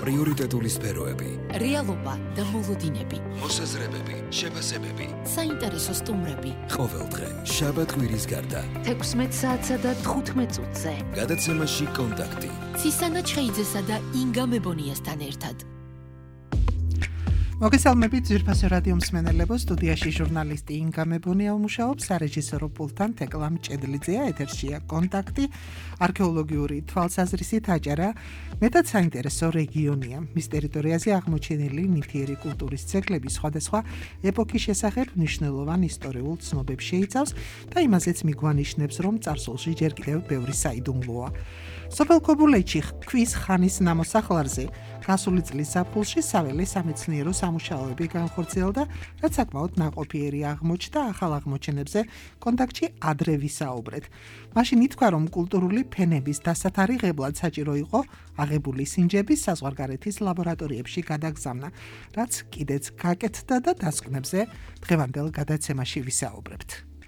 პრიორიტეტული სფეროები, რეალობა და მოლოდინები, მოსაზრებები, შეფასებები, საინტერესო სტუმრები. ყოველდღე შაბათ-კვირის გარდა 16 საათსა და 15 წუთზე. გადაცემაში კონტაქტი. ცისანა ჩხეიძესა და ინგა მებონიასთან ერთად. მოგესალმებით ძვირფასო რადიო მსმენელებო, სტუდიაში ჟურნალისტი ინგა მებონია მუშაობს, სარეჟისორო პულტთან თეკლა მჭედლიძეა, ეთერშია კონტაქტი, არქეოლოგიური თვალსაზრისით აჭარა მეტად საინტერესო რეგიონია. მის ტერიტორიაზე აღმოჩენილი ნივთიერი კულტურის ძეგლები სხვადასხვა ეპოქის შესახებ მნიშვნელოვან ისტორიულ ცნობებს შეიცავს და იმაზეც მიგვანიშნებს, რომ წარსულში ჯერ კიდევ ბევრი საიდუმლოა. სოფელ ქობულეთში ქვის ხანის ნამოსახლარზე გასული წლის ზაფხულში საველე სამეცნიერო სამუშაოები განხორციელდა, რაც საკმაოდ ნაყოფიერი აღმოჩნდა. ახალ აღმოჩენებზე კონტაქტში ადრე ვისაუბრეთ. მაშინ ითქვა, რომ კულტურული ფენების დასათარიღებლად საჭირო იყო აღებული სინჯების საზღვარგარეთის ლაბორატორიებში გადაგზავნა, რაც კიდეც გაკეთდა და დასკვნებზე დღევანდელ გადაცემაში ვისაუბრებთ.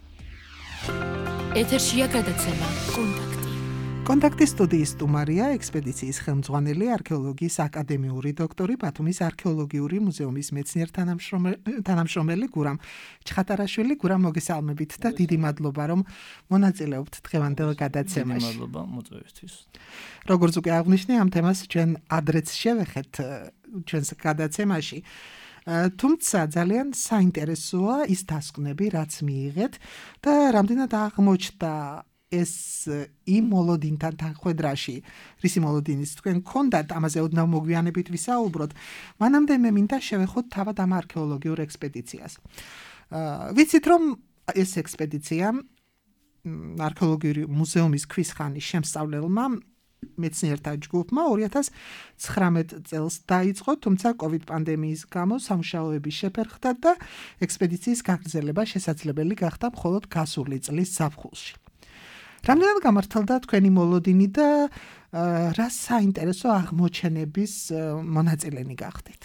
ეთერშია გადაცემა კონტაქტი. კონტაქტის სტუდიის სტუმარია ექსპედიციის ხელმძღვანელი არქეოლოგიის აკადემიური დოქტორი, ბათუმის არქეოლოგიური მუზეუმის მეცნიერ თანამშრომელი გურამ ჩხატარაშვილი. გურამ, მოგესალმებით და დიდი მადლობა, რომ მონაწილეობთ დღევანდელ გადაცემაში. დიდი მადლობა მოწვევისთვის. როგორც უკვე აღვნიშნე, ამ თემას ჩვენ ადრეც შევეხეთ ჩვენს გადაცემაში. თუმცა ძალიან საინტერესოა ის დასკვნები, რაც მიიღეთ და რამდენად აღმოჩნდა ეს იმ მოლოდინთან თანხვედრაში, რისი მოლოდინის თქვენ გქონდათ, ამაზე ოდნავ მოგვიანებით ვისაუბროთ. მანამდე მე მინდა შევეხოთ თავად ამ არქეოლოგიურ ექსპედიციას. ვიცით, რომ ეს ექსპედიცია არქეოლოგიური მუზეუმის ქვის ხანის შემსწავლელმა მეცნიერთა ჯგუფმა 2019 წელს დაიწყო, თუმცა COVID პანდემიის გამო სამუშაოები შეფერხდა და ექსპედიციის გაგრძელება შესაძლებელი გახდა მხოლოდ გასული წლის ზაფხულში. რამდენად გამართლდა თქვენი მოლოდინი და რა საინტერესო აღმოჩენების მონაწილენი გახდით?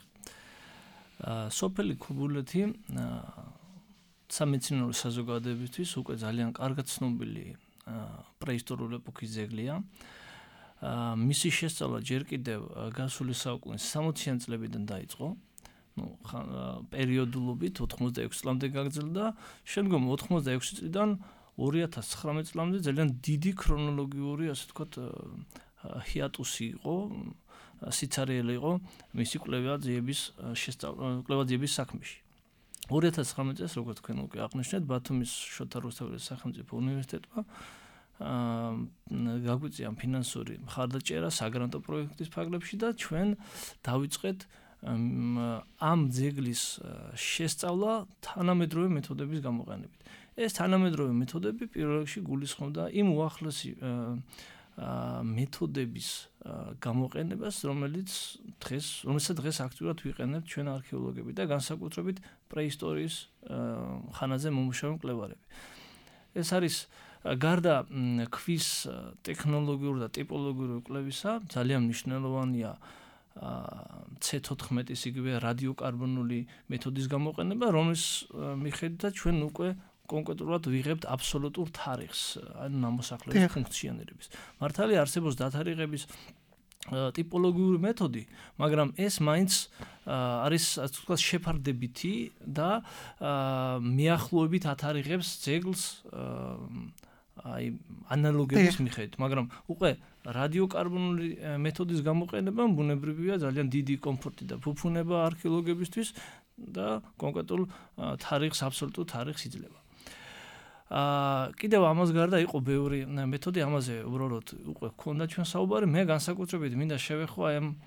სოფელი ქობულეთი სამეცნიერო საზოგადოებისთვის უკვე ძალიან კარგად ცნობილი პრეისტორიული ეპოქის ძეგლია. მისი შესწავლა ჯერ კიდევ გასული საუკუნის 60-იან წლებიდან დაიწყო. პერიოდულობით 86 წლამდე გაგრძელდა, შემდგომ 86 წლიდან 2019 წლამდე ძალიან დიდი ქრონოლოგიური, ასე ვთქვათ, ჰიატუსი იყო, სიცარიელი იყო მისი კვლევა-ძიების საქმეში. 2019 წელს, როგორც თქვენ უკვე აღნიშნეთ, ბათუმის შოთა რუსთაველის სახელმწიფო უნივერსიტეტმა გაგვიწია ფინანსური მხარდაჭერა საგრანტო პროექტის ფარგლებში და ჩვენ დავიწყეთ ამ ძეგლის შესწავლა თანამედროვე მეთოდების გამოყენებით. ეს თანამედროვე მეთოდები პირველ რიგში გულისხმობდა იმ უახლესი მეთოდების გამოყენებას, რომელსაც დღეს აქტიურად ვიყენებთ ჩვენ არქეოლოგები და განსაკუთრებით პრეისტორიის ხანაზე მომუშავე მკვლევარები. ეს არის გარდა ქვის ტექნოლოგიური და ტიპოლოგიური კვლევისა, ძალიან მნიშვნელოვანია C14-ის იგივე რადიოკარბონული მეთოდის გამოყენება, რომლის მიხედვითაც ჩვენ უკვე კონკრეტულად ვიღებთ აბსოლუტურ თარიღს, ანუ ნამოსახლარის ფუნქციონირების. მართალია არსებობს დათარიღების ტიპოლოგიური მეთოდი, მაგრამ ეს მაინც არის, ასე ვთქვათ, შეფარდებითი და მიახლოებით ათარიღებს ძეგლს ანალოგების მიხედვით, მაგრამ უკვე რადიოკარბონული მეთოდის გამოყენება ბუნებრივია ძალიან დიდი კომფორტი და ფუფუნება არქეოლოგებისთვის და კონკრეტულ თარიღს, აბსოლუტურ თარიღს იძლევა. კიდევ ამას გარდა იყო ბევრი მეთოდი, ამაზე უბრალოდ უკვე გქონდა ჩვენ საუბარი. მე განსაკუთრებით მინდა შევეხო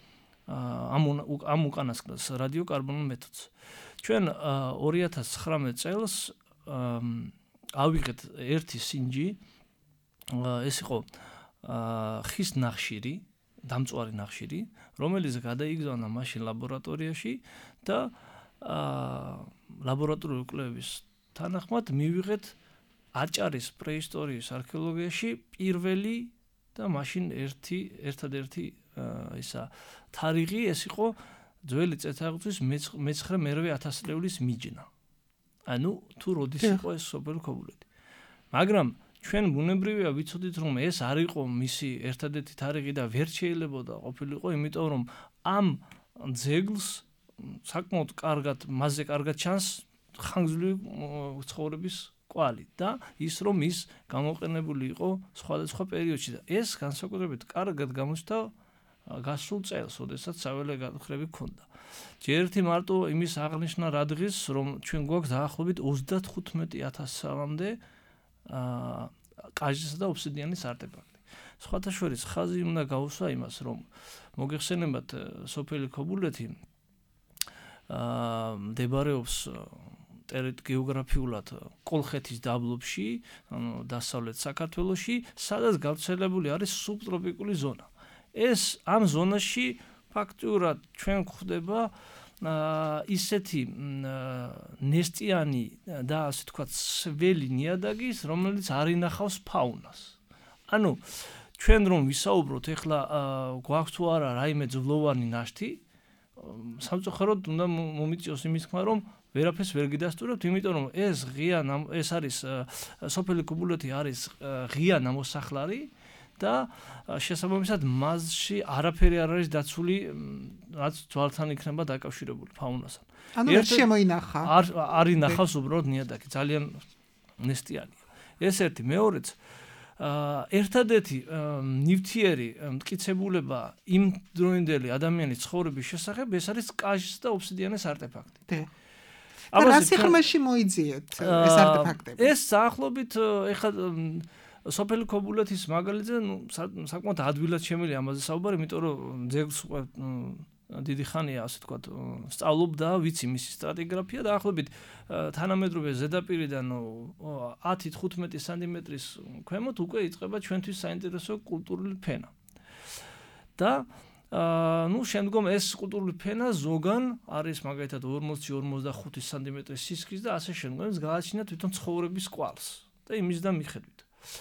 ამ უკანასკნელს რადიოკარბონულ მეთოდს. ჩვენ 2019 წელს ავიღეთ ერთი სინჯი, ეს იყო ხის ნახშირი, დამწვარი ნახშირი, რომელიც გადაიგზავნა მაშინ ლაბორატორიაში და ლაბორატორიული კვლევის თანახმად მივიღეთ აჭარის პრეისტორიის არქეოლოგიაში პირველი და მაშინ ერთადერთი თარიღი, ეს იყო ძველი წელთაღრიცხვის მე-9-მე 1000 წლების მიჯნა. ანუ თუ როდის იყო ეს სოფელი ქობულეთი. მაგრამ ჩვენ ბუნებრივია ვიცოდით რომ ეს არ იყო მისი ერთადერთი თარიღი და ვერ შეიძლებოდა ყოფილიყო, იმიტომ რომ ამ ძეგლს საკმაოდ კარგად მასზე კარგად ჩანს ხანგრძლივი ცხოვრების კვალი და ის რომ ის გამოყენებული იყო სხვადასხვა პერიოდში და ეს განსაკუთრებით კარგად გამოჩნდა გასულ წელს, როდესაც საველე გათხრები ჰქონდა. ჯერ ერთი მარტო იმის აღნიშნა რა დღის, რომ ჩვენ გვაქვს დაახლოებით 35,000-მდე კაჟისა და ობსიდიანის არტეფაქტი. სხვათა შორის ხაზი უნდა გაუსვა იმას, რომ მოგეხსენებათ სოფელი ქობულეთი მდებარეობს გეოგრაფიულად კოლხეთის დაბლობში, ანუ დასავლეთ საქართველოში, სადაც გავრცელებული არის სუბტროპიკული ზონა. ეს ამ ზონაში ფაქტურად ჩვენ გვხვდება ისეთი ნესტიანი და ასე თქვა სველი ნიადაგის, რომელიც არ ინახავს ფაუნას. ანუ ჩვენ რომ ვისაუბროთ ეხლა გვაქვს თუ არა რაიმე ძვლოვანი ნაშთი, სამწუხაროდ უნდა მომიწიოს იმის თქმა, რომ ვერაფერს ვერ გიდასტურებთ, იმიტომ რომ ეს არის სოფელი ქობულეთი არის ღია ნამოსახლარი და შესაბამისად მასში არაფერი არ არის დაცული, რაც ძვალთან იქნება დაკავშირებული ფაუნასთან. ანუ ვერ შემოინახა. არ ინახავს უბრალოდ ნიადაგი, ძალიან ნესტიანია. ეს ერთი, მეორეც ერთადერთი ნივთიერი მტკიცებულება იმ დროინდელი ადამიანის ცხოვრების შესახებ ეს არის კაჟის და ობსიდიანის არტეფაქტი. რა სიღრმეში მოიძიეთ ეს არტეფაქტები? ეს დაახლოებით ეხლა სოფელი ქობულეთის მაგალითზე საკმაოდ ადვილად შემიძლია ამაზე საუბარი, იმიტომ რომ ძეგლს დიდი ხანია ასე თქვა სწავლობ და ვიცი მისი სტრატიგრაფია და დაახლოებით თანამედროვე ზედაპირიდან 10-15 სანტიმეტრის ქვემოთ უკვე იწყება ჩვენთვის საინტერესო კულტურული ფენა. და შემდგომ ეს კულტურული ფენა ზოგან არის მაგალითად 40-45 სანტიმეტრის სისქის და ასე შემდგომ გააჩნია თვითონ ცხოვრების კვალს და იმის და მიხედვით.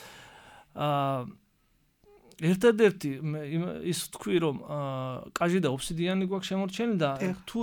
ერთადერთი ის თქვი რომ კაჟი და ობსიდიანი გვაქვს შემორჩენილი და თუ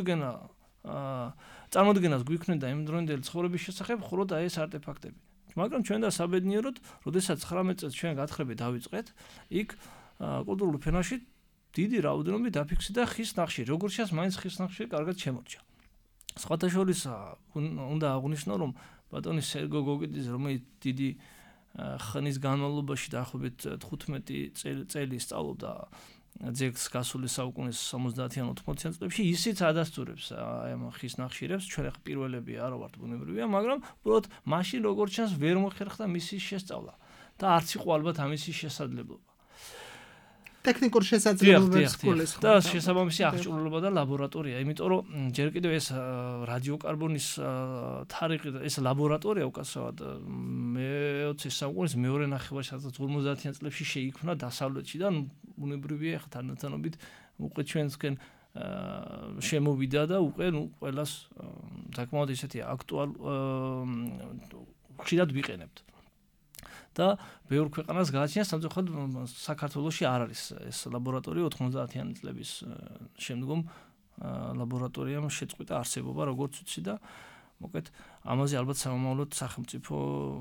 წარმოდგენას გვიქმნიდა იმ დროინდელი ცხოვრების შესახებ მხოლოდ ეს არტეფაქტები. მაგრამ ჩვენ და საბედნიეროდ, როდესაც 19 წელს ჩვენ გათხრები დავიწყეთ, იქ კულტურულ ფენაში დიდი რაოდენობით დაფიქსირდა ხის ნახშირი, როგორც ჩანს, მაინც ხის ნახშირი კარგად შემორჩა. სხვათა შორის უნდა აღვნიშნო, რომ ბატონი სერგო გოგიძის, რომელიც დიდი ხნის განმავლობაში დაახლოებით 15 წელი სწავლობდა ძეგლს გასული საუკუნის 70-იან 80-იან წლებში, ისიც ადასტურებს ამ ხის ნახშირებს, ჩვენ ახლა პირველები არ ვართ ბუნებრივია, მაგრამ უბრალოდ მაშინ როგორც ჩანს ვერ მოხერხდა მისი შესწავლა და არც იყო ალბათ ამისი შესაძლებლობა. ტექნიკურ შესაძლებლობებს გულისხმობს. და შესაბამისი აღჭურვილობა და ლაბორატორია, იმიტომ რომ ჯერ კიდევ ეს რადიოკარბონის თარიღი და ეს ლაბორატორია უკაცრავად მე-20 საუკუნის მეორე ნახევარში 50-იან წლებში შეიქმნა დასავლეთში და ბუნებრივია ახლა თანათანობით უკვე ჩვენსკენ შემოვიდა და უკვე ყველას საკმაოდ ისეთი აქტუალური ხშირად ვიყენებთ. და ბევრ ქვეყანას გააჩნია, სამწუხაროდ საქართველოში არ არის ეს ლაბორატორია 90-იანი წლების შემდგომ ლაბორატორიამ შეწყვიტა არსებობა, როგორც ვიცი და მოკლედ ამაზე ალბათ სამომავლოდ სახელმწიფო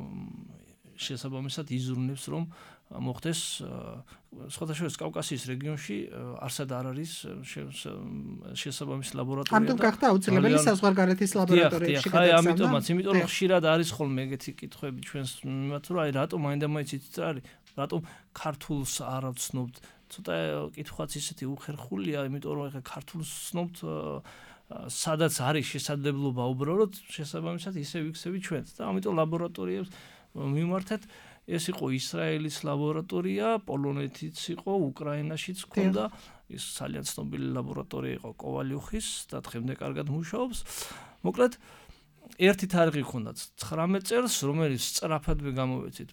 შესაბამისად იზრუნებს, რომ მოხდეს სხვათა შორის კავკასიის რეგიონში არსად არ არის შესაბამისი ლაბორატორია. ამიტომ გახდა აუცილებელი საზღვარგარეთის ლაბორატორიებში გადაგზავნა. ამიტომაც, იმიტომ რომ ხშირად არის ხოლმე ეგეთი კითხვები ჩვენს მიმართ, რომ აი რატომ მაინდა-მაინც იცით რა არის, რატომ ქართულს არ ვცნობთ. ცოტა კითხვაც ისეთი უხერხულია, იმიტომ რომ ეხლა ქართულს ვცნობთ, სადაც არის შესაძლებლობა უბრალოდ შესაბამისად ისე ვიქცევით ჩვენც და ამიტომ ლაბორატორიებს მიმართეთ. ეს იყო ისრაელის ლაბორატორია, პოლონეთიც იყო, უკრაინაშიც ჰქონდა, ის ძალიან ცნობილი ლაბორატორია იყო კოვალიუხის და დღემდე კარგად მუშაობს. მოკლედ ერთი თარიღი ჰქონდა 19 წელს, რომელიც სწრაფადვე გამოვეცით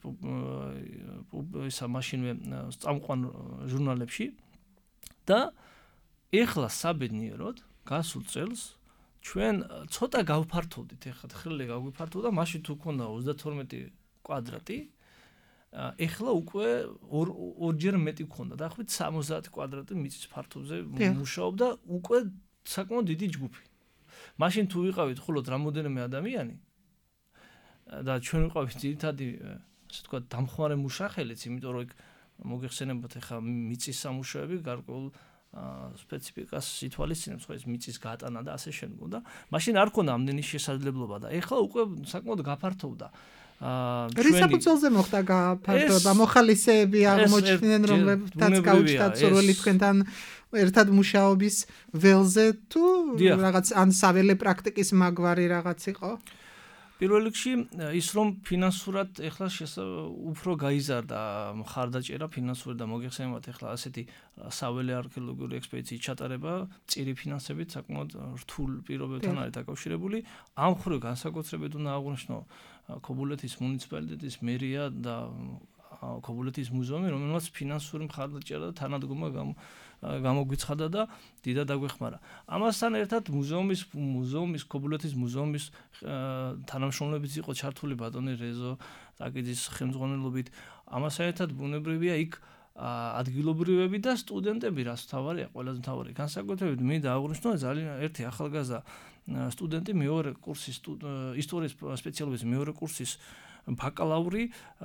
ისა მაშინვე წამყვან ჟურნალებში და ეხლა საბედნიეროდ გასულ წელს ჩვენ ცოტა გავფართოვდით, ეხლა ხრილი გავიფართოვდა, მაშინ თუ ჰქონდა 32 კვადრატი, ეხლა უკვე ორჯერ მეტი გქონდა, დაახლოებით 70 კვადრატი მიწის ფართობზე მუშაობდა უკვე საკმაოდ დიდი ჯგუფი. მაშინ თუ ვიყავით მხოლოდ რამოდენიმე ადამიანი და ჩვენ ვიყავით ძირითადი ასე თქვა დამხმარე მუშახელიც, იმიტომ რომ მოგეხსენებათ ახლა მიწის სამუშაოები გარკვეულ სპეციფიკას ითვალისწინებს, ხო ეს მიწის გატანა და ასე შემდგომ და მაშინ არ ქონდა ამდენი შესაძლებლობა და ეხლა უკვე საკმაოდ გაფართოვდა რისაფუძველზე მოხდა გაფართოება? მოხალისეები აღმოჩნდნენ, რომლებთაც გაუჩნდათ სურვილი თქვენთან ერთად მუშაობის ველზე თუ რაღაც ან საველე პრაქტიკის მაგვარი რაღაც იყო? პირველ რიგში ის რომ ფინანსურად ეხლა უფრო გაიზარდა მხარდაჭერა ფინანსური და მოგეხსენებათ ეხლა ასეთი საველე არქეოლოგიური ექსპედიციის ჩატარება წირი ფინანსებით საკმაოდ რთულ პირობებთან არის დაკავშირებული. ამ მხრივ განსაკუთრებით უნდა აღვნიშნო ქობულეთის მუნიციპალიტეტის მერია და ქობულეთის მუზეუმი, რომელმაც ფინანსური მხარდაჭერა და თანადგომა გამოგვიცხადა და დიდად დაგვეხმარა. ამასთან ერთად მუზეუმის ქობულეთის მუზეუმის თანამშრომლებიც იყო ჩართული ბატონი რეზო ტაკიძის ხელმძღვანელობით. ამასთან ერთად ბუნებრივია იქ ადგილობრივები და სტუდენტები, რაც თავარია, ყველაზე მთავარი. განსაკუთრებით მინდა აღვნიშნო ძალიან ერთი ახალგაზრდა სტუდენტი მეორე კურსის ისტორიის სპეციალობის მეორე კურსის ბაკალავრი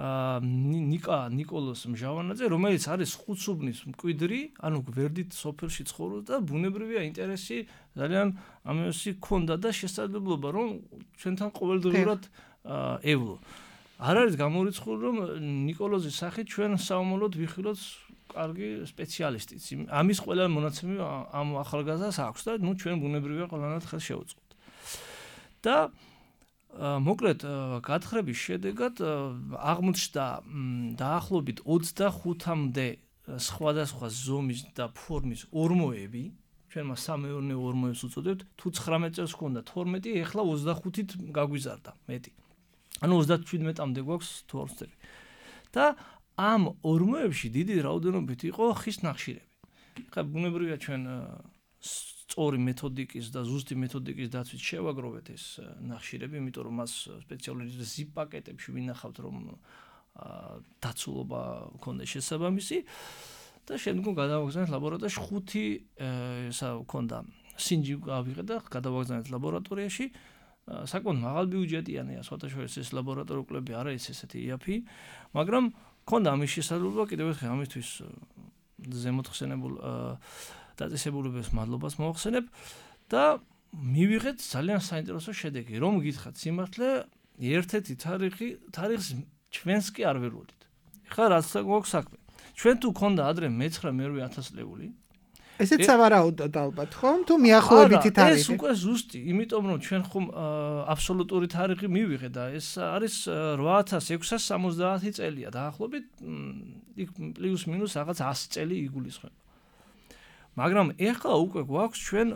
ნიკა ნიკოლოს მჟავანაძე, რომელიც არის ხუთსუბნის მკვიდრი, ანუ გვერდით სოფელში ცხოვრობს და ბუნებრივია ინტერესი ძალიან ამასი ქონდა და შესაძლებლობა რომ ჩვენთან ყოველდღიურად ევლო. არ არის გამორიცხული რომ ნიკოლოზის სახით ჩვენ საომოლოდ ვიხილოთ კარგი სპეციალისტიც. ამის ყველა მონაცემი ამ ახალგაზრდას აქვს და ნუ ჩვენ ბუნებრივია ყველანაირად ხელს შევუწყოთ. და მოკლედ გათხრების შედეგად აღმოჩნდა დაახლოებით 25-მდე სხვადასხვა ზომის და ფორმის ორმოები, ჩვენმა სამეურნეო ორმოებს უწოდებთ, თუ 19 წელს ჰქონდა 12, ეხლა 25-ით გაგვიზარდა მეტი. ანუ 37-მდე გვაქვს თუ არ ვცდები. და ამ ორმოებში დიდი რაოდენობით იყო ხის ნახშირები. ხა ბუნებრივია ჩვენ სწორი მეთოდიკის და ზუსტი მეთოდიკის დაცვით შევაგროვეთ ეს ნახშირები, იმიტომ რომ მას სპეციალური ზიპ პაკეტებში ვინახავთ, რომ დაცულობა ქონდა შესაბამისი და შემდგომ გადავაგზავნეთ ლაბორატორიაში 5 ქონდა სინჯი ავიღეთ და გადავაგზავნეთ ლაბორატორიაში. საკმაოდ მაღალ ბიუჯეტიანია, სხვადასხვა ეს ლაბორატორიული კვლევები არ არის ესეთი იაფი, მაგრამ ქონდა ამის შესაძლებლობა კიდევ ერთხელ ამისთვის ზემოთხსენებულ დაწესებულებებს მადლობას მოახსენებ და მივიღეთ ძალიან საინტერესო შედეგი. რომ გითხრათ სიმართლე, ერთ-ერთი თარიღს ჩვენს კი არ ველოდით. ხა რაც გვაქვს საქმე. ჩვენ თუ ქონდა ადრე მე-9-მე-8 ლეული. ესეც სავარაუდოდ ალბათ, ხომ? თუ მიახლოებითი თარიღი. ეს უკვე ზუსტი, იმიტომ რომ ჩვენ ხომ აბსოლუტური თარიღი მივიღეთ და ეს არის 8670 წელია დაახლოებით, იქ პლუს მინუს რაღაც 100 წელი იგულისხმება. მაგრამ ეხლა უკვე გვაქვს ჩვენ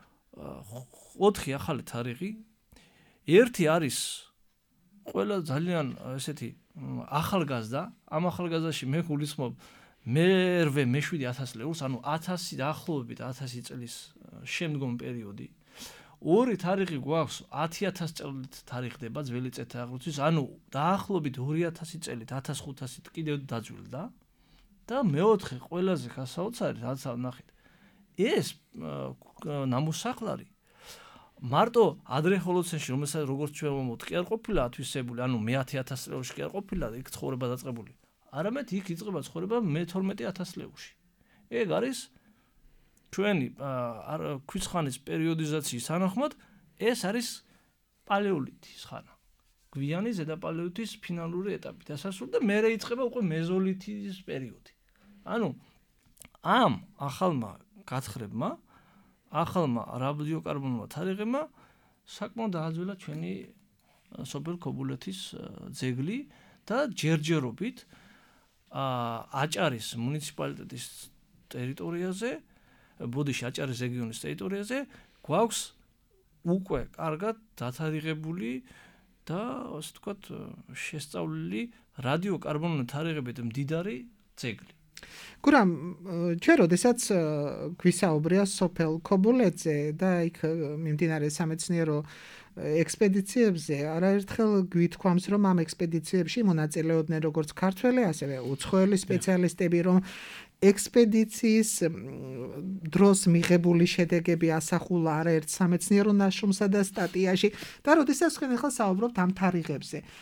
4 ახალი თარიღი. ერთი არის ყველა ძალიან ესეთი ახალგაზრდა, ამ ახალგაზრდაში მე გულისხმობ მე-7-1000 ლეულს, ანუ 1000 დაახლოებით 1000 წლის შემდგომ პერიოდი. ორი თარიღი გვაქვს 10000 წელით თარიღდება ძველი წეთა აღრუცის, ანუ დაახლოებით 2000 წელით 1500-ით კიდევ დაძველდა და მეოთხე ყველაზე გასაოცარი რაც ნახეთ. ეს ნამოსახლარი მარტო ადრე ჰოლოცენში, რომელსაც როგორც ჩვენ ვამბობთ, კი არ ყოფილა ათვისებული, ანუ მე-10000 ლეულში კი არ ყოფილა იქ ცხოვრება დაწყებული. არამედ იქ იწყება ცხოვრება მე-12000 ლეულში. ეგ არის ჩვენი ქვის ხანის პერიოდიზაციის თანახმად, ეს არის პალეოლითის ხანა. გვიანი ზედაპალეოლითის ფინალური ეტაპი დასასრული და მერე იწყება უკვე მეზოლითის პერიოდი. ანუ ამ ახალმა გათხრებმა, ახალმა რადიოკარბონულმა თარიღებმა საკმაოდ დააძველა ჩვენი სოფელ ქობულეთის ძეგლი და ჯერჯერობით აჭარის მუნიციპალიტეტის ტერიტორიაზე, ბოდიში აჭარის რეგიონის ტერიტორიაზე გვაქვს უკვე კარგად დათარიღებული და ასე ვთქვათ შესწავლილი რადიოკარბონული თარიღებით მდიდარი ძეგლი. გურამ, ჩვენ როდესაც გვისაუბრია სოფელ ქობულეთზე და იქ მიმდინარე სამეცნიერო ექსპედიციებზე, არაერთხელ გვითქვამს, რომ ამ ექსპედიციებში მონაწილეობდნენ როგორც ქართველი, ასევე უცხოელი სპეციალისტები, რომ ექსპედიციის დროს მიღებული შედეგები ასახულა არაერთ სამეცნიერო ნაშრომსა და სტატიაში და როდესაც თქვენ ახლა საუბრობთ ამ თარიღებზე.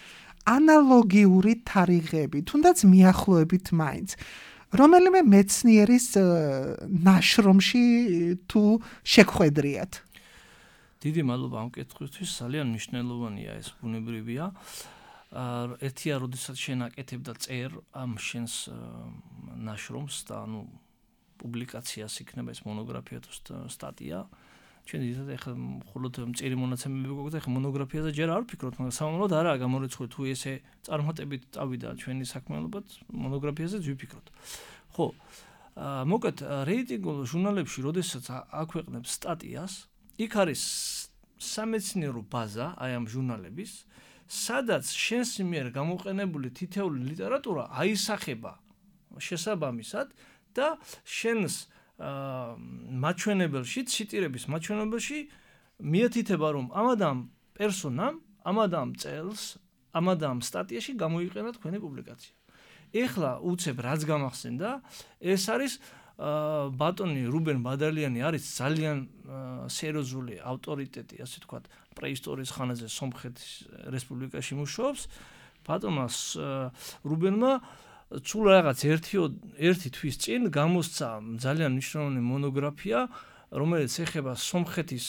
ანალოგიური თარიღები, თუნდაც მიახლოებით მაინც. რომელიმე მეცნიერის ნაშრომში თუ შეგხვედრიათ? დიდი მადლობა ამ კითხვისთვის, ძალიან მნიშვნელოვანია ეს ბუნებრივია. ერთია, როდესაც შენ აკეთებ და წერ ამ შენს ნაშრომს და პუბლიკაციას იქნება ეს მონოგრაფია თუ სტატია. ჩვენ ძირითადად ახლა მხოლოდ მწირი მონაცემები გვაქვს და ახლა მონოგრაფიაზე ჯერ არ ვფიქრობთ, მაგრამ სამომავლოდ არაა გამორიცხული თუ ესე წარმატებით წავიდა ჩვენი საქმიანობაც, მონოგრაფიაზეც ვიფიქროთ. ხო, მოკლედ რეიტინგულ ჟურნალებში, როდესაც აქვეყნებს სტატიას, იქ არის სამეცნიერო ბაზა აი ამ ჟურნალების, სადაც შენს მიერ გამოყენებული თითეული ლიტერატურა აისახება შესაბამისად და შენს მაჩვენებელში, ციტირების მაჩვენებელში მიეთითება, რომ ამადამ პერსონამ, ამადამ წელს, ამადამ სტატიაში გამოიყენა თქვენი პუბლიკაცია. ეხლა უცებ რაც გამახსენდა, ეს არის ბატონი რუბენ ბადალიანი არის ძალიან სერიოზული ავტორიტეტი, ასე ვთქვათ, პრეისტორიის ხანაზე სომხეთის რესპუბლიკაში მუშაობს. ბატონმა რუბენმა სულ რაღაც ერთი თვის წინ გამოსცა ძალიან მნიშვნელოვანი მონოგრაფია, რომელიც ეხება სომხეთის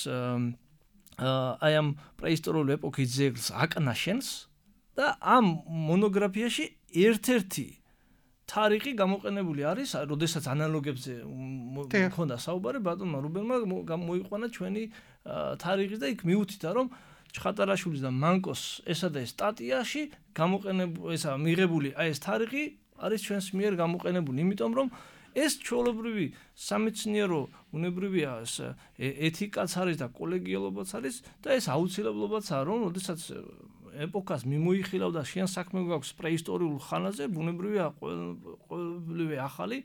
აი ამ პრეისტორიული ეპოქის ძეგლს აკნაშენს და ამ მონოგრაფიაში ერთ-ერთი თარიღი გამოყენებული არის, როდესაც ანალოგებზე მქონდა საუბარი, ბატონმა რუბენმა მოიყვანა ჩვენი თარიღი და იქ მიუთითა, რომ ჩხატარაშვილის და მანკოს ესა და ეს სტატიაში გამოყენებული ესა მიღებული აი ეს თარიღი არის ჩვენს მიერ გამოყენებული, იმიტომ რომ ეს ჩვეულებრივი სამეცნიერო უნებრივია, ეთიკაც არის და კოლეგიალობაც არის და ეს აუცილებლობაცაა, რომ როდესაც ეპოქას მიმოიხილავ და შენ საქმე გვაქვს პრეისტორიულ ხანაზე, ბუნებრივია ყოველივე ახალი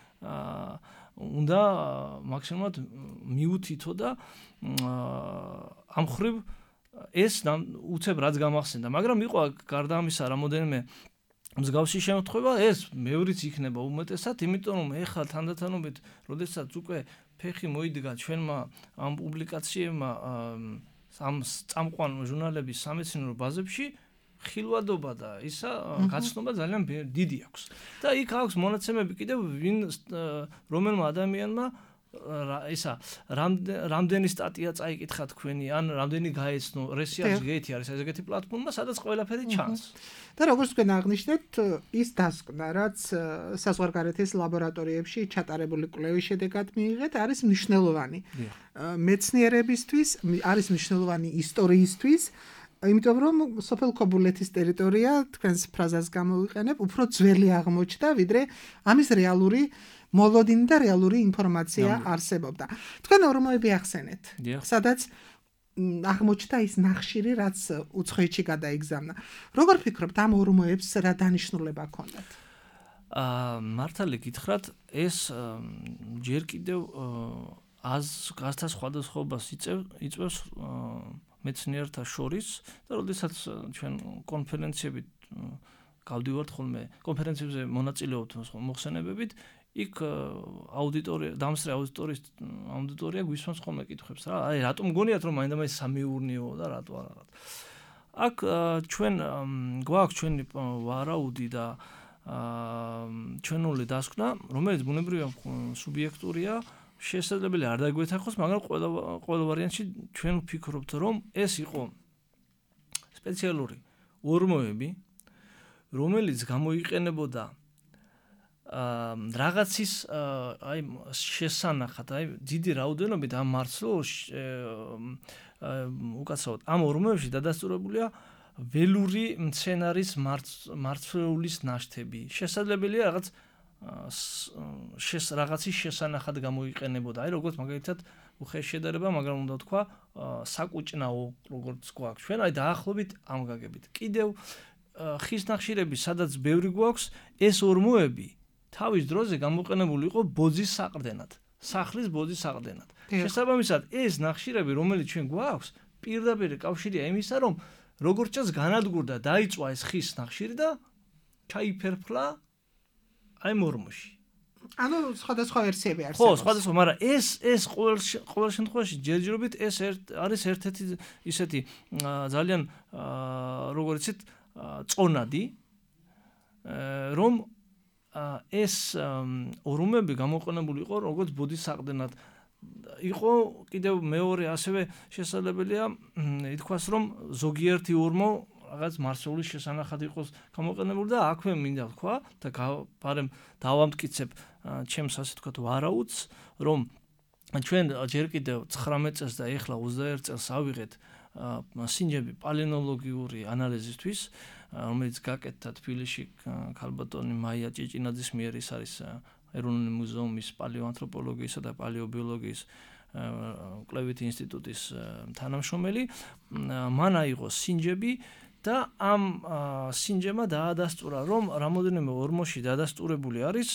უნდა მაქსიმალურად მიუთითო და ამ ხრივ ეს უცებ რაც გამახსენდა, მაგრამ იყო გარდა ამისა რამოდენიმე მსგავსი შემთხვევა, ეს მეორიც იქნება უმეტესად, იმიტომ რომ ეხლა თანდათანობით, როდესაც უკვე ფეხი მოიდგა ჩვენმა ამ პუბლიკაციებმა ამ წამყვან ჟურნალების სამეცნიერო ბაზებში, ხილვადობა და ისა გაცნობა ძალიან დიდი აქვს. და იქ აქვს მონაცემები კიდევ რომელმა ადამიანმა ისა რამდენი სტატია წაიკითხა თქვენი, ან რამდენი გაეცნო, ResearchGate არის ეგეთი პლატფორმა, სადაც ყველაფერი ჩანს. და როგორც თქვენ აღნიშნეთ, ის დასკვნა, რაც საზღვარგარეთის ლაბორატორიებში ჩატარებული კვლევის შედეგად მიიღეთ, არის მნიშვნელოვანი. მეცნიერებისთვის, არის მნიშვნელოვანი ისტორიისთვის, იმიტომ რომ სოფელ ქობულეთის ტერიტორია, თქვენს ფრაზას გამოვიყენებ, უფრო ძველი აღმოჩნდა, ვიდრე ამის რეალური მოლოდინი და რეალური ინფორმაცია არსებობდა. თქვენ ორმოები ახსენეთ, სადაც აღმოჩნდა ის ნახშირი, რაც უცხოეთში გადაიგზავნა. როგორ ფიქრობთ, ამ ორმოებს რა დანიშნულება ჰქონდათ? მართალი გითხრათ, ეს ჯერ კიდევ გასთა სხვადასხვაობას იწვევს მეცნიერთა შორის და როდესაც ჩვენ კონფერენციებით გავდივართ ხოლმე, კონფერენციებზე მონაწილეობთ მოხსენებებით, იქ აუდიტორია, დამსწრე აუდიტორია გვისმენს ხოლმე კითხვებს რა. აი, რატომ გონიათ რომ მაინდა-მაინც სამეურნეო და რატო არა. აქ ჩვენ გვაქვს ჩვენი ვარაუდი და ჩვენული დასკვნა, რომელიც ბუნებრივია სუბიექტურია, შესაძლებელი არ დაგვეთანხმოს, მაგრამ ყველა ვარიანტში ჩვენ ვფიქრობთ, რომ ეს იყო სპეციალური ორმოები, რომელიც გამოიყენებოდა რაღაცის აი შესანახად, აი დიდი რაოდენობით ამ მარცვლეულს უკაცრავად ამ ორმოებში დადასტურებულია ველური მცენარის მარცვლეულის ნაშთები. შესაძლებელია რაღაცის შესანახად გამოიყენებოდა. აი როგორც მაგალითად უხეში შედარება, მაგრამ უნდა ვთქვა საკუჭნაო, როგორც გვაქვს ჩვენ, აი დაახლოებით ამ გაგებით. კიდევ ხის ნახშირები, სადაც ბევრი გვაქვს, ეს ორმოები თავის დროზე გამოყენებული იყო ბოძის საყრდენად, სახლის ბოძის საყრდენად. შესაბამისად, ეს ნახშირები, რომელიც ჩვენ გვაქვს, პირდაპირ კავშირია იმისა, რომ როგორც ჩანს განადგურდა, დაიწვა ეს ხის ნახშირი და ჩაიფერფლა აი ორმოში. ანუ სხვადასხვა ვერსიები არსებობს. ხო, სხვადასხვა, მაგრამ ეს ყოველ შემთხვევაში ჯერჯერობით ეს არის ერთ-ერთი ისეთი ძალიან როგორ იცით, წონადი რომ ეს ორუმები გამოყენებული იყო როგორც ბუდის საყრდენად იყო კიდევ მეორე ასევე შესაძლებელია ითქვას რომ ზოგიერთი ორმო რაღაც მარსეულის შესანახად იყოს გამოყენებული და აქვე მინდა ვთქვა და ბარემ დავამტკიცებ ჩემს ასე ვთქვათ ვარაუდს რომ ჩვენ ჯერ კიდევ 19 წელს და ეხლა 21 წელს ავიღეთ სინჯები პალეონოლოგიური ანალიზისთვის რომელიც გაკეთდა თბილისში ქალბატონი მაია ჭიჭინაძის მიერ ის არის ეროვნული მუზეუმის პალეოანთროპოლოგიისა და პალეობიოლოგიის კვლევითი ინსტიტუტის თანამშრომელი მან აიღო სინჯები და ამ სინჯებმა დაადასტურა რომ რამოდენიმე ორმოში დადასტურებული არის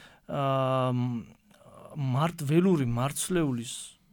ველური მარცვლეულის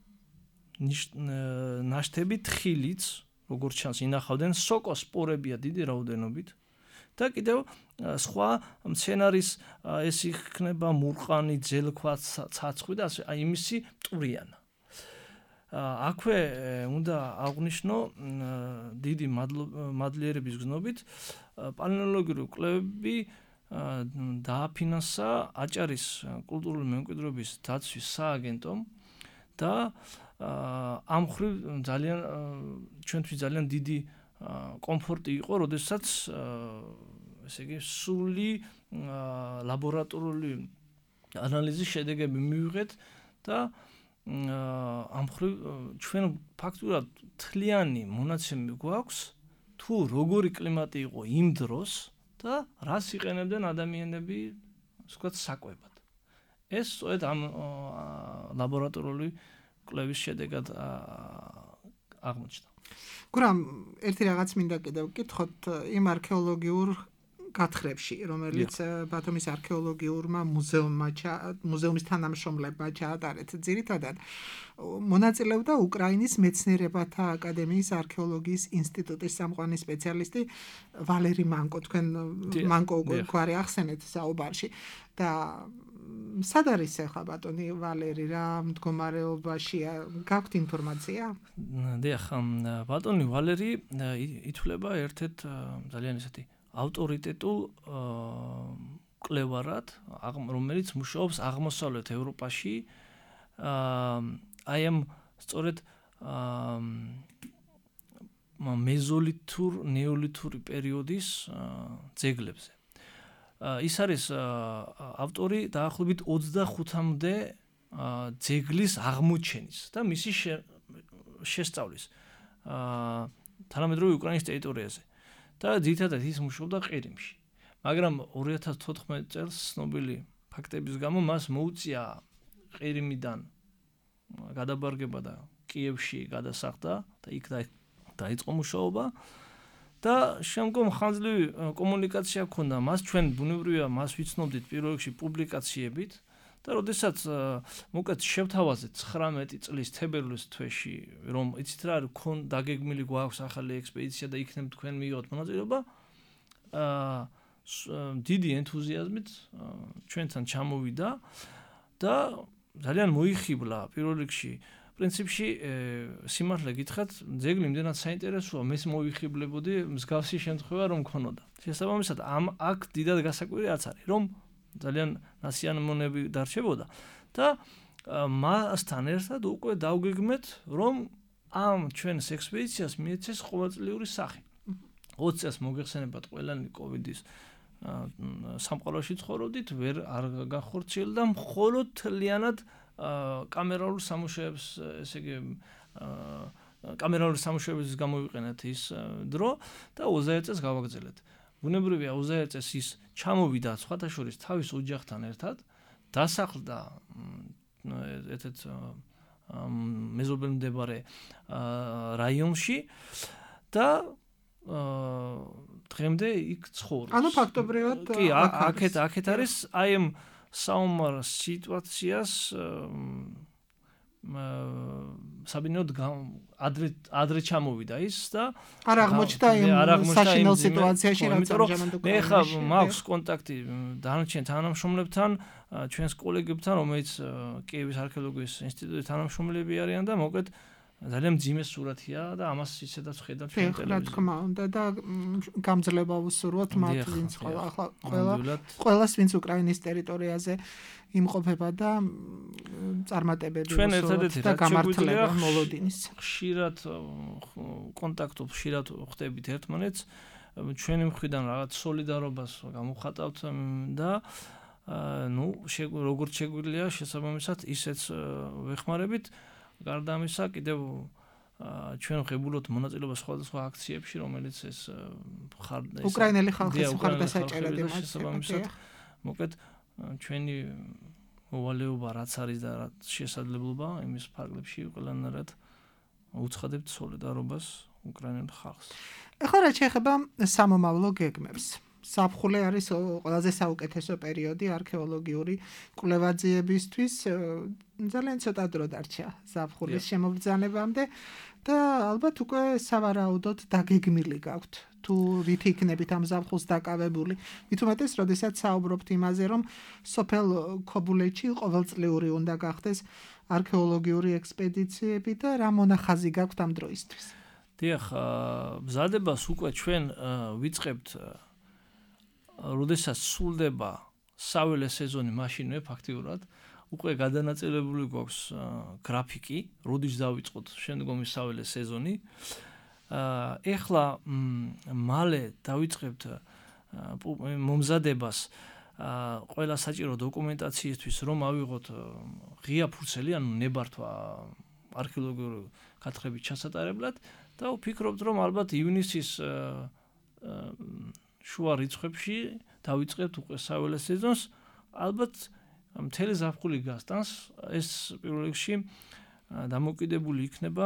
ნაშთები თხილიც როგორც ჩანს ინახავდნენ სოკოსპორებია დიდი რაოდენობით და კიდევ სხვა მცენარის ეს იქნება მურყანი, ძელქვა, ცაცხვი და ასე იმისი მტვრიანა. აქვე უნდა აღვნიშნო დიდი მადლიერების გზნობით პალეონოლოგიური კვლევები დააფინანსა აჭარის კულტურული მემკვიდრეობის დაცვის სააგენტომ და ამ ხრივ ძალიან ჩვენთვის ძალიან დიდი კომფორტი იყო, როდესაც ესე იგი სული ლაბორატორიული ანალიზის შედეგები მივიღეთ და ამ ხრივ ჩვენ ფაქტურად თლიანი მონაცემი გვაქვს თუ როგორი კლიმატი იყო იმ დროს და რას იყენებდნენ ადამიანები ვთქვათ საკვებად. ეს სწორედ ამ ლაბორატორიული კვლევის შედეგად აღმოჩნდა. გურამ ერთი რაღაც მინდა კიდევ ვკითხოთ იმ არქეოლოგიურ გათხრებში, რომელიც ბათუმის არქეოლოგიურმა მუზეუმის თანამშრომლებმა ჩაატარეთ. ძირითადად მონაწილეობდა უკრაინის მეცნიერებათა აკადემიის არქეოლოგიის ინსტიტუტის სამყარო სპეციალისტი ვალერი მანკო. თქვენ მანკო გვარი ახსენეთ საუბარში და სად არის ახლა ბატონი ვალერი რა მდგომარეობაშია? გაქვთ ინფორმაცია? დიახ, ბატონი ვალერი ითვლება ერთ-ერთ ძალიან ესეთი ავტორიტეტულ კვლევარად, რომელიც მუშაობს აღმოსავლეთ ევროპაში. აი ამ სწორედ მეზოლითურ, ნეოლითური პერიოდის ძეგლებზე. ის არის ავტორი დაახლოებით 25-მდე ძეგლის აღმოჩენის და მისი შესწავლის თანამედროვე უკრაინის ტერიტორიაზე. და ძირითადად ის მუშაობდა ყირიმში. მაგრამ 2014 წელს ცნობილი ფაქტების გამო მას მოუწია ყირიმიდან გადაბარგება და კიევში გადასახდა და იქ დაიწყო მუშაობა და შემდგომ ხანძლივი კომუნიკაცია ჰქონდა მას. ჩვენ ბუნებრივია მას ვიცნობდით პირველ რიგში პუბლიკაციებით და როდესაც მოკეთ შევთავაზეთ 19 წლის თებერვლის თვეში რომ იცით რა დაგეგმილი გვაქვს ახალი ექსპედიცია და იქნებ თქვენ მიიღოთ მონაწილეობა დიდი ენთუზიაზმით ჩვენთან ჩამოვიდა და ძალიან მოიხიბლა პირველ რიგში პრინციპში სიმართლე გითხრათ ძეგლი იმდენად საინტერესოა მეს მოიხიბლებოდი მსგავსი შემთხვევა რომ მქონოდა. შესაბამისად აქ დიდად გასაკვირი არც არის რომ ძალიან ნასიანი მონები დარჩებოდა და მასთან ერთად უკვე დავგეგმეთ რომ ამ ჩვენს ექსპედიციას მიეცეს ყოველწლიური სახე. 20 წელს მოგეხსენებათ ყველანი კოვიდის სამყაროში ცხოვრობდით, ვერ არ გახორციელდა მხოლოდ თლიანად კამერალურ სამუშაოებს, ესე იგი კამერალური სამუშაოების გამოვიყენეთ ის დრო და 20 წელს გავაგრძელეთ. ბუნებრივია 20 წელს ის ჩამოვიდა სხვათა შორის თავის ოჯახთან ერთად, დასახლდა ერთ-ერთ მეზობელ მდებარე რაიონში და დღემდე იქ ცხოვრობს. ანუ ფაქტობრივად კი, აქეთ არის აი ამ საომარ სიტუაციას საბინოდ ადრე ჩამოვიდა ის და არ აღმოჩნდა იმ საშინელ სიტუაციაში რაც ამჟამად უკვე. მე ხა მაქვს კონტაქტი დანარჩენ თანამშრომლებთან, ჩვენს კოლეგებთან, რომელიც კიევის არქეოლოგიის ინსტიტუტის თანამშრომლები არიან და მოკეთ ძალიან მძიმე სურათია და ამას ისედაც ხედავთ ჩვენ ტელევიზორში. რა თქმა უნდა და გამძლება ვუსურვოთ მათ ვინც ყველას ვინც უკრაინის ტერიტორიაზე იმყოფება და წარმატებები ვუსურვოთ და გამართლება მოლოდინის. ხშირად კონტაქტობ ხშირად ხდებით ერთმანეთს ჩვენი მხრიდან რაღაც სოლიდარობას გამოვხატავთ და როგორც შეგვიძლია შესაბამისად ისეც ვეხმარებით. გარდა ამისა კიდევ ჩვენ ღებულობთ მონაწილეობას სხვადასხვა აქციებში, რომელიც ეს უკრაინელი ხალხის მხარდასაჭერად შესაბამისად მოკეთ ჩვენი მოვალეობა რაც არის და რაც შესაძლებლობა იმის ფარგლებში ყველანაირად უცხადებთ სოლიდარობას უკრაინელ ხალხს. ეხლა რაც შეეხება სამომავლო გეგმებს. საფხულე არის ყველაზე საუკეთესო პერიოდი არქეოლოგიური კვლევაძიებისთვის. ძალიან ცოტა დრო დარჩა საფხულის შემობრძანებამდე და ალბათ უკვე სავარაუდოდ დაგეგმილი გაქვთ თუ რით იქნებით ამ ზაფხულს დაკავებული. მით უმეტეს, როდესაც საუბრობთ იმაზე, რომ სოფელ ქობულეთში ყოველწლიური უნდა გახდეს არქეოლოგიური ექსპედიციები და რა მონახაზი გაქვთ ამ დროისთვის. დიახ, მზადებას უკვე ჩვენ ვიწყებთ როდესაც სრულდება საველე სეზონი, მაშინვე ფაქტიურად უკვე გადანაწილებული გვაქვს გრაფიკი, როდის დავიწყოთ შემდგომი საველე სეზონი. ეხლა მალე დავიწყებთ მომზადებას ყველა საჭირო დოკუმენტაციისთვის, რომ ავიღოთ ღია ფურცელი, ანუ ნებართვა არქეოლოგიური გათხრებით ჩასატარებლად და ვფიქრობთ, რომ ალბათ ივნისის შუა რიცხვებში დავიწყებთ უკვე საველე სეზონს. ალბათ მთელი ზაფხული გასტანს. ეს პირველ რიგში დამოკიდებული იქნება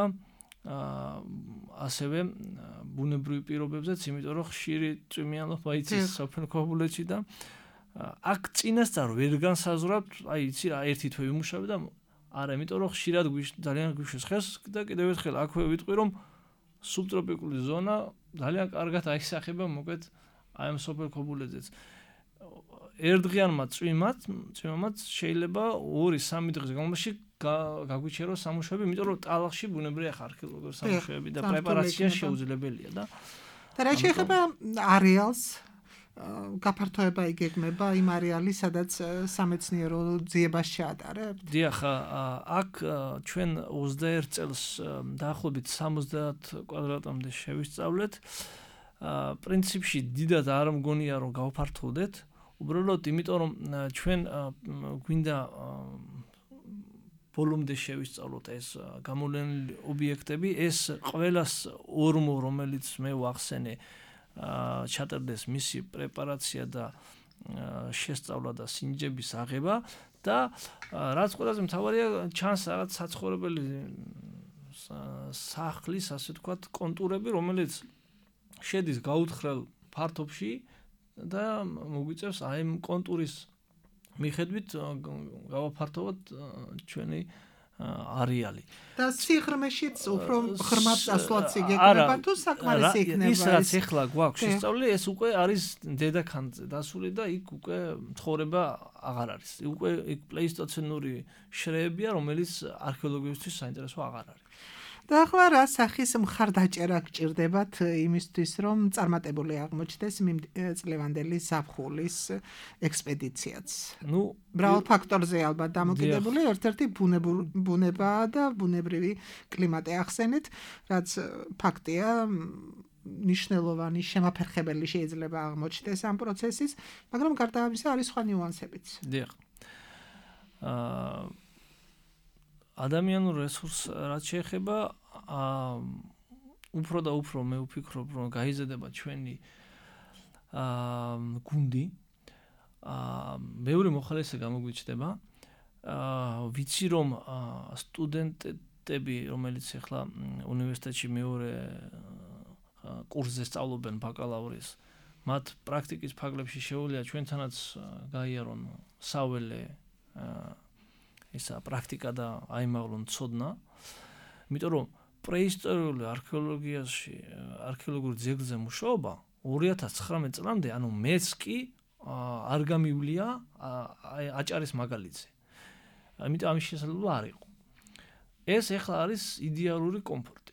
ასევე ბუნებრივი პირობებზეც, იმიტომ რომ ხშირი წვიმიანობა იცის სოფელ ქობულეთში და აქ წინასწარ ვერ განსაზღვრავთ, იცი რა ერთი თვე ვიმუშავე და არა, იმიტომ რომ ხშირად ძალიან გვიშვეს ხელს და კიდევ ერთხელ აქვე ვიტყვი, რომ სუბტროპიკული ზონა ძალიან კარგად აისახება მოკეთ აი ამ სოფელ ქობულეთზეც. ერთდღიანმა წვიმამაც შეიძლება 2-3 დღის განმავლობაში გაგვიჩეროს სამუშაოები, იმიტომ რომ ტალახში ბუნებრივია არქეოლოგიური სამუშაოები და პრეპარაცია შეუძლებელია და რა შეეხება არეალს, გაფართოება იგეგმება იმ არეალის, სადაც სამეცნიერო ძიებას შეატარებთ? დიახ, აქ ჩვენ 21 წელს დაახლოებით 70 კვადრატამდე შევისწავლეთ. პრინციპში დიდად არ მგონია რომ გავფართოვდეთ. უბრალოდ იმიტომ რომ ჩვენ გვინდა ბოლომდე შევისწავლოთ ეს გამოვლენილი ობიექტები, ეს ყველას ორმო, რომელიც მე ვახსენე, ჩატარდეს მისი პრეპარაცია და შესწავლა და სინჯების აღება და რაც ყველაზე მთავარია, ჩანს რაღაც საცხოვრებელი სახლის, ასე ვთქვათ, კონტურები, რომელიც შედის გაუთხრელ ფართობში და მოგვიწევს აი ამ კონტურის მიხედვით გავაფართოვოთ ჩვენი არეალი. და სიღრმეშიც უფრო ღრმად წასვლაც იგეგმება თუ საკმარისი იქნება? ის რაც ეხლა გვაქვს შესწავლილი, ეს უკვე არის დედაქანზე დასული და იქ უკვე ცხოვრება აღარ არის. უკვე იქ პლეისტოცენური შრეებია, რომელიც არქეოლოგიისთვის საინტერესო აღარ არის. და ახლა რა სახის მხარდაჭერა გჭირდებათ იმისთვის, რომ წარმატებული აღმოჩნდეს წლევანდელი ზაფხულის ექსპედიციაც? მრავალ ფაქტორზე ალბათ დამოკიდებული, ერთ-ერთი ბუნება და ბუნებრივი კლიმატი ახსენეთ, რაც ფაქტია, ნიშნულოვანი შემაფერხებელი შეიძლება აღმოჩნდეს ამ პროცესის, მაგრამ გარდა ამისა არის სხვა ნიუანსებიც. დიახ. ადამიანურ რესურსს რაც შეეხება, უფრო და უფრო მე ვფიქრობ, რომ გაიზრდება ჩვენი გუნდი. მეორე მოხალისე გამოგვიჩნდება. ვიცი რომ სტუდენტები, რომელიც ახლა უნივერსიტეტში მეორე კურსზე სწავლობენ ბაკალავრის, მათ პრაქტიკის ფარგლებში შეუძლია ჩვენთანაც გაიარონ საველე ისა პრაქტიკა და აიმაღლონ ცოდნა. იმიტომ რომ პრეისტორიული არქეოლოგიაში, არქეოლოგიურ ძეგლზე მუშაობა 2019 წლამდე, ანუ მეც კი არ გამივლია აჭარის მაგალითზე. ამიტომ ამის შესაძლებლობა არ იყო. ეს ახლა არის იდეალური კომფორტი.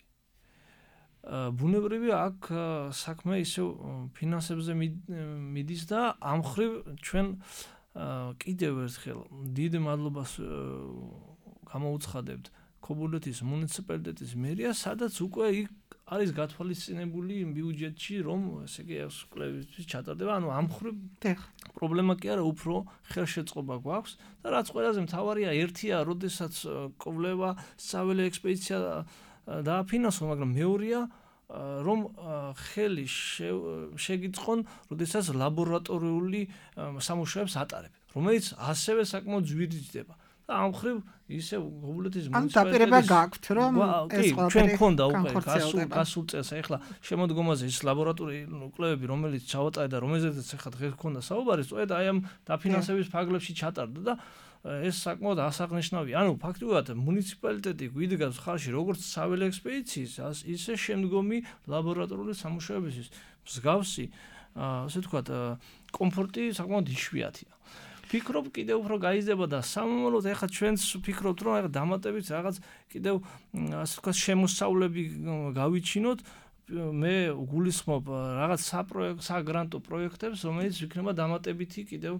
ბუნებრივია აქ საქმე ისევ ფინანსებზე მიდის და ამ ხრივ ჩვენ კიდევ ერთხელ დიდ მადლობას გამოუცხადებთ ქობულეთის მუნიციპალიტეტის მერიას, სადაც უკვე იქ არის გათვალისწინებული იმ ბიუჯეტში, რომ ესე იგი ეს კვლევითი ჩატარდება. ანუ ამ ხრივ პრობლემა კი არა, უფრო ხელშეწყობა გვაქვს და რაც ყველაზე მთავარია, ერთია, როდესაც კვლევა, საველე ექსპედიცია დააფინანსო, მაგრამ მეორეა, რომ ხელი შეგიწყონ, როდესაც ლაბორატორიული სამუშაოებს ატარებ, რომელიც ასევე საკმაოდ ძვირიჭდება. და ამ ხრივ ისე ქობულეთის მუნიციპალიტეტის დაპირება გაქვთ, რომ ეს ყველაფერი ჩვენ მქონდა უკვე გასულ წელს, ახლა შემოდგომაზე ის ლაბორატორიული კვლევები, რომელიც ჩავატარე და რომელზეც ახლა დღეს მქონდა საუბარი, სწორედ აი ამ დაფინანსების ფარგლებში ჩატარდა და ეს საკმაოდ ასაღნიშნავია. ანუ ფაქტობრივად მუნიციპალიტეტი გვიდგას ხალხში როგორც საველე ექსპედიციის, ისე შემდგომი ლაბორატორიული სამუშაოებისთვის მსგავსი, ასე ვთქვათ, კომფორტი საკმაოდ იშვიათია. ფიქრობ კიდევ უფრო გაიზრდება და სამომავლოდ ახლა ჩვენც ვფიქრობთ, რომ ახლა დამატებით რაღაც კიდევ ასე ვთქვათ შემოსავლები გავიჩინოთ. მე გულისხმობ რაღაც საგრანტო პროექტებს, რომელიც იქნება დამატებითი კიდევ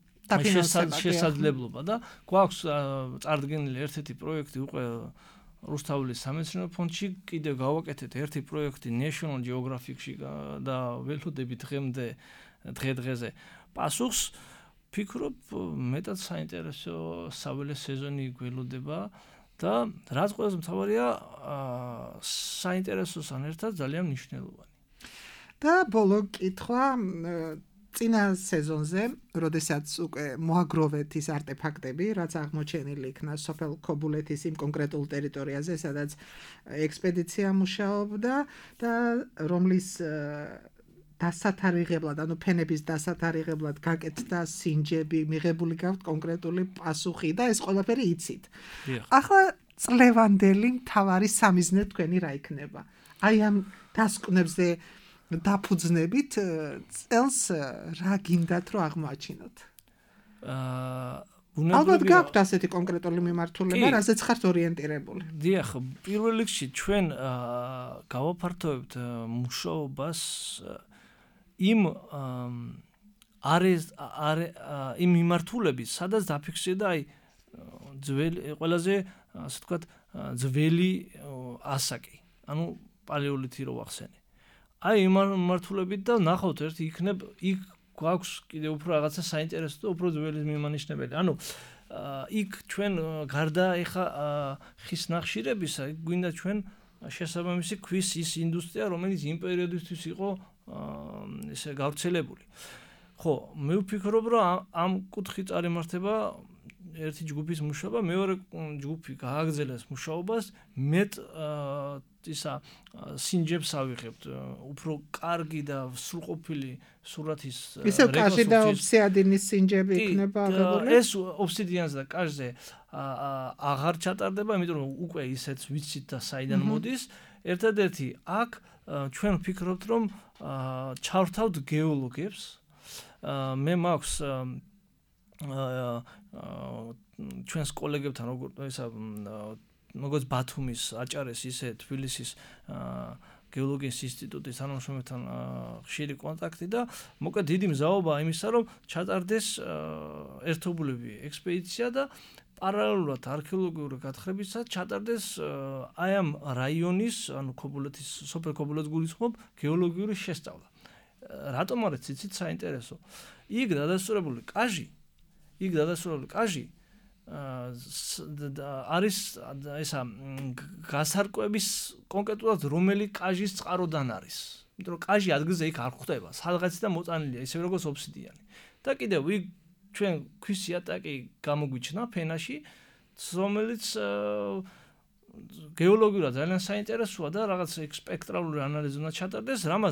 შესაძლებლობა და გვაქვს წარდგენილი ერთ-ერთი პროექტი უკვე რუსთაველის სამეცნიერო ფონდში, კიდევ გავაკეთეთ ერთი პროექტი National Geographic-ში და ველოდებით დღე-დღეზე პასუხს. ფიქრობ, მეტად საინტერესო საველე სეზონი გველოდება და რაც ყველაზე მთავარია, საინტერესოსთან ერთად ძალიან მნიშვნელოვანი. და ბოლო კითხვა, წინა სეზონზე, როდესაც უკვე მოაგროვეთ ის არტეფაქტები, რაც აღმოჩენილი იქნა სოფელ ქობულეთის იმ კონკრეტულ ტერიტორიაზე, სადაც ექსპედიცია მუშაობდა და რომლის დასათარიღებლად, ანუ ფენების დასათარიღებლად გაკეთდა სინჯები, მიღებული გაქვთ კონკრეტული პასუხი და ეს ყველაფერი იცით. ახლა წლევანდელი მთავარი სამიზნე თქვენი რა იქნება? აი ამ დასკვნებზე დაფუძნებით წელს რა გინდათ რომ აღმოაჩინოთ? ალბათ გაქვთ ასეთი კონკრეტული მიმართულება, რასაც ხართ ორიენტირებული. დიახ, პირველ რიგში ჩვენ გავაფართოვებთ მუშაობას იმ იმ მიმართულების, სადაც დაფიქსირდა აი ძველი ყველაზე ასე ვთქვათ ძველი ასაკი, ანუ პალეოლითი რო ვახსენე. აი იმ მიმართულებით და ნახავთ ერთი იქნებ იქ გვაქვს კიდევ უფრო რაღაცა საინტერესო და უფრო ძველი მიმანიშნებელი. ანუ იქ ჩვენ გარდა ეხა ხის ნახშირებისა, გვინდა ჩვენ შესაბამისი ქვის ის ინდუსტრია, რომელიც იმ პერიოდისთვის იყო ესე გავრცელებული. ხო, მე ვფიქრობ, რომ ამ კუთხით წარიმართება ერთი ჯგუფის მუშაობა, მეორე ჯგუფი გააგრძელებს მუშაობას, მეტ ისა სინჯებს ავიღებთ, უფრო კარგი და სრულყოფილი სურათის ისე კაჟი და ობსიდიანის სინჯები იქნება აღებული? ეს ობსიდიანს და კაჟზე აღარ ჩატარდება, იმიტომ რომ უკვე ისეც ვიცით და საიდან მოდის. ერთადერთი აქ ჩვენ ვფიქრობთ, რომ ჩავრთავთ გეოლოგებს. მე მაქვს ჩვენს კოლეგებთან როგორც ბათუმის აჭარეს, ისე თბილისის გეოლოგიის ინსტიტუტის თანამშრომლებთან ხშირი კონტაქტი და მოკლედ დიდი მზაობა იმისა, რომ ჩატარდეს ერთობლივი ექსპედიცია და პარალელურად არქეოლოგიური გათხრებისას ჩატარდეს აი ამ რაიონის, ანუ ქობულეთის, სოფელ ქობულეთს გულისხმობ, გეოლოგიური შესწავლა. რატომ არის ციცით საინტერესო? იქ დადასტურებული კაჟი არის ესა გასარკვევის კონკრეტულად რომელი კაჟის წყაროდან არის. იმიტომ რომ კაჟი ადგილზე იქ არ ხვდება, სადღაციდან მოწანილია, ისე როგორც ობსიდიანი. და კიდევ იქ ჩვენ ქვის იატაკი გამოგვიჩნდა ფენაში, რომელიც გეოლოგიურად ძალიან საინტერესოა და რაღაც სპექტრალური ანალიზი უნდა ჩატარდეს, რამაც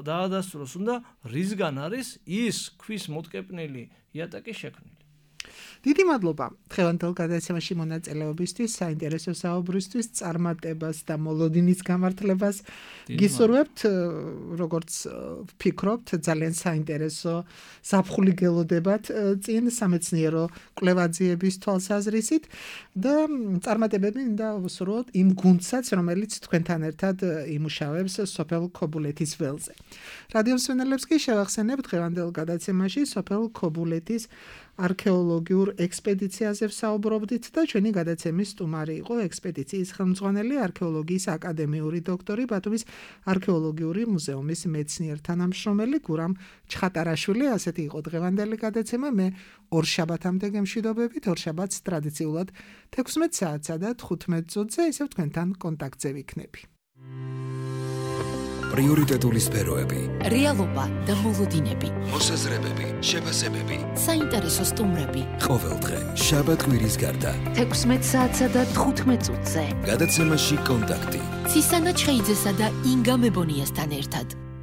დაადასტუროს უნდა რისგან არის ის ქვის მოტკეპნელი იატაკი შექმნილი. დიდი მადლობა დღევანდელ გადაცემაში მონაწილეობისთვის, საინტერესო საუბრისთვის, წარმატებას და მოლოდინის გამართლებას გისურვებთ, როგორც ვფიქრობთ, ძალიან საინტერესო ზაფხული გელოდებათ წინ სამეცნიერო კვლევაძიების თვალსაზრისით და წარმატებები მინდა ვუსურვოთ იმ გუნდსაც, რომელიც თქვენთან ერთად იმუშავებს სოფელ ქობულეთის ველზე. რადიო მსმენელებს კი შევახსენებ დღევანდელ გადაცემაში სოფელ ქობულეთის არქეოლოგიურ ექსპედიციაზე ვსაუბრობდით და ჩვენი გადაცემის სტუმარი იყო ექსპედიციის ხელმძღვანელი არქეოლოგიის აკადემიური დოქტორი ბათუმის არქეოლოგიური მუზეუმის მეცნიერ-თანამშრომელი გურამ ჩხატარაშვილი. ასეთი იყო დღევანდელი გადაცემა. მე ორ შაბათამდე გემშვიდობებით. ორ შაბათს ტრადიციულად 16 საათსა და 15 წუთზე ისევ თქვენთან კონტაქტზე ვიქნები. პრიორიტეტული სფეროები, რეალობა და მოლოდინები, მოსაზრებები, შეფასებები, საინტერესო სტუმრები. ყოველდღე შაბათ-კვირის გარდა 16 საათსა და 15 წუთზე. გადაცემაში კონტაქტი. ცისანა ჩხეიძესა და ინგა მებონიასთან ერთად.